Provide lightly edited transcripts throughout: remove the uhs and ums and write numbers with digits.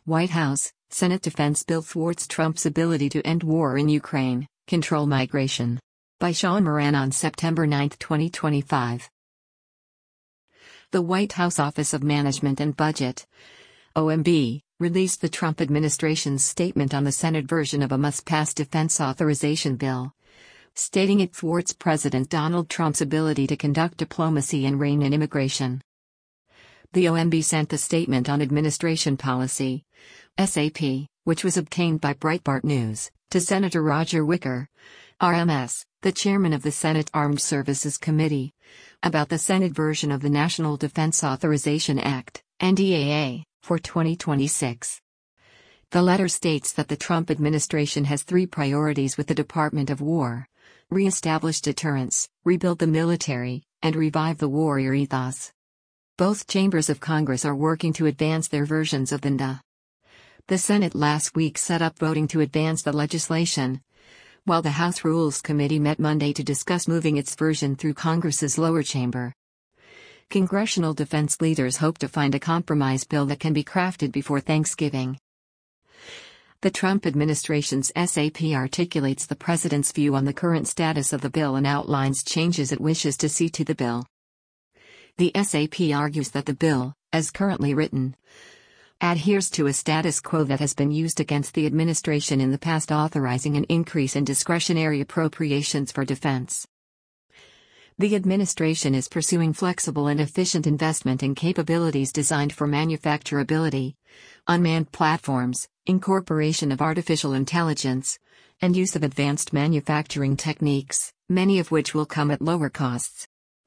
White House, Senate defense bill thwarts Trump's ability to end war in Ukraine, control migration. By Sean Moran on September 9, 2025. The White House Office of Management and Budget, OMB, released the Trump administration's statement on the Senate version of a must-pass defense authorization bill, stating it thwarts President Donald Trump's ability to conduct diplomacy and rein in immigration. The OMB sent the Statement on Administration Policy, SAP, which was obtained by Breitbart News, to Senator Roger Wicker, RMS, the chairman of the Senate Armed Services Committee, about the Senate version of the National Defense Authorization Act, NDAA, for 2026. The letter states that the Trump administration has three priorities with the Department of War: re-establish deterrence, rebuild the military, and revive the warrior ethos. Both chambers of Congress are working to advance their versions of the NDA. The Senate last week set up voting to advance the legislation, while the House Rules Committee met Monday to discuss moving its version through Congress's lower chamber. Congressional defense leaders hope to find a compromise bill that can be crafted before Thanksgiving. The Trump administration's SAP articulates the president's view on the current status of the bill and outlines changes it wishes to see to the bill. The SAP argues that the bill, as currently written, adheres to a status quo that has been used against the administration in the past, authorizing an increase in discretionary appropriations for defense. The administration is pursuing flexible and efficient investment in capabilities designed for manufacturability, unmanned platforms, incorporation of artificial intelligence, and use of advanced manufacturing techniques, many of which will come at lower costs.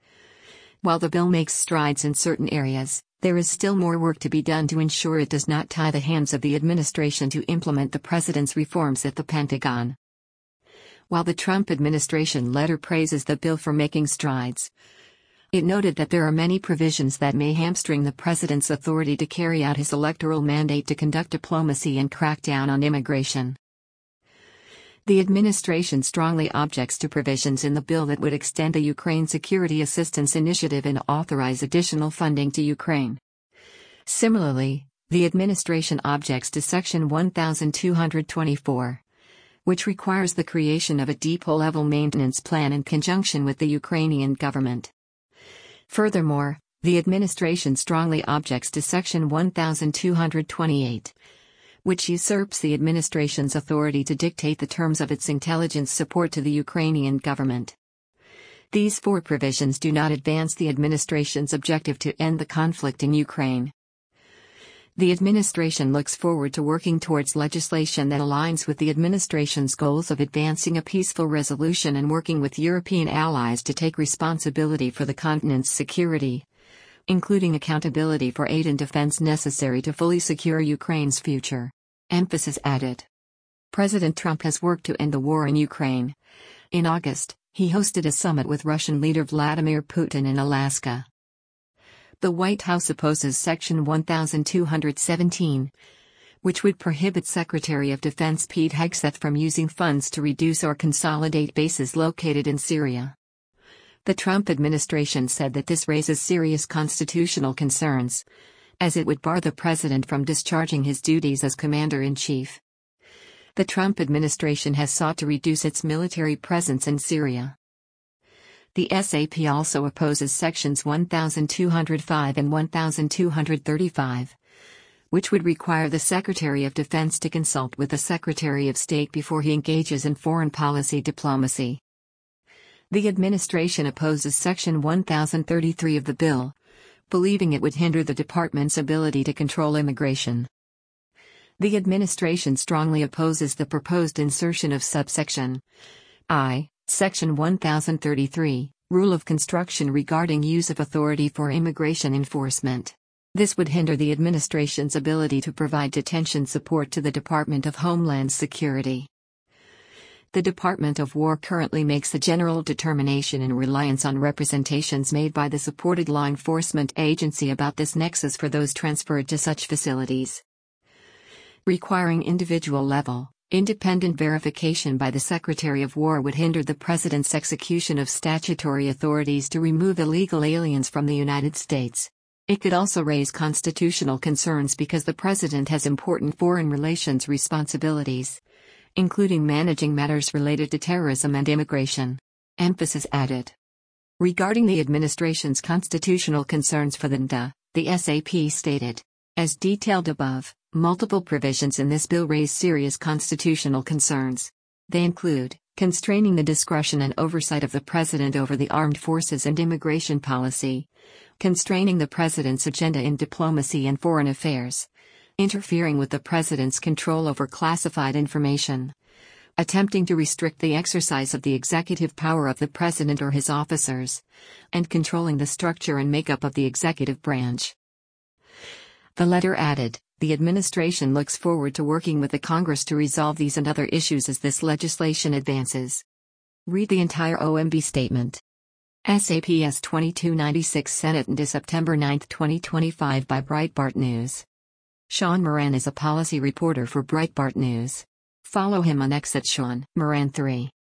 While the bill makes strides in certain areas, there is still more work to be done to ensure it does not tie the hands of the administration to implement the president's reforms at the Pentagon. While the Trump administration letter praises the bill for making strides, it noted that there are many provisions that may hamstring the president's authority to carry out his electoral mandate to conduct diplomacy and crack down on immigration. The administration strongly objects to provisions in the bill that would extend the Ukraine Security Assistance Initiative and authorize additional funding to Ukraine. Similarly, the administration objects to Section 1224, which requires the creation of a depot-level maintenance plan in conjunction with the Ukrainian government. Furthermore, the administration strongly objects to Section 1228, which usurps the administration's authority to dictate the terms of its intelligence support to the Ukrainian government. These four provisions do not advance the administration's objective to end the conflict in Ukraine. The administration looks forward to working towards legislation that aligns with the administration's goals of advancing a peaceful resolution and working with European allies to take responsibility for the continent's security, including accountability for aid and defense necessary to fully secure Ukraine's future. Emphasis added. President Trump has worked to end the war in Ukraine. In August, he hosted a summit with Russian leader Vladimir Putin in Alaska. The White House opposes Section 1217, which would prohibit Secretary of Defense Pete Hegseth from using funds to reduce or consolidate bases located in Syria. The Trump administration said that this raises serious constitutional concerns, as it would bar the president from discharging his duties as commander-in-chief. The Trump administration has sought to reduce its military presence in Syria. The SAP also opposes Sections 1205 and 1235, which would require the Secretary of Defense to consult with the Secretary of State before he engages in foreign policy diplomacy. The administration opposes Section 1033 of the bill, believing it would hinder the department's ability to control immigration. The administration strongly opposes the proposed insertion of subsection I, Section 1033, Rule of Construction regarding use of authority for immigration enforcement. This would hinder the administration's ability to provide detention support to the Department of Homeland Security. The Department of War currently makes a general determination in reliance on representations made by the supported law enforcement agency about this nexus for those transferred to such facilities. Requiring individual-level, independent verification by the Secretary of War would hinder the President's execution of statutory authorities to remove illegal aliens from the United States. It could also raise constitutional concerns because the president has important foreign relations responsibilities, including managing matters related to terrorism and immigration. Emphasis added. Regarding the administration's constitutional concerns for the NDA, the SAP stated, as detailed above, multiple provisions in this bill raise serious constitutional concerns. They include constraining the discretion and oversight of the president over the armed forces and immigration policy, constraining the president's agenda in diplomacy and foreign affairs, interfering with the president's control over classified information, attempting to restrict the exercise of the executive power of the president or his officers, and controlling the structure and makeup of the executive branch. The letter added, the administration looks forward to working with the Congress to resolve these and other issues as this legislation advances. Read the entire OMB statement. SAPS 2296 Senate NDA September 9, 2025 by Breitbart News. Sean Moran is a policy reporter for Breitbart News. Follow him on X at Sean Moran 3.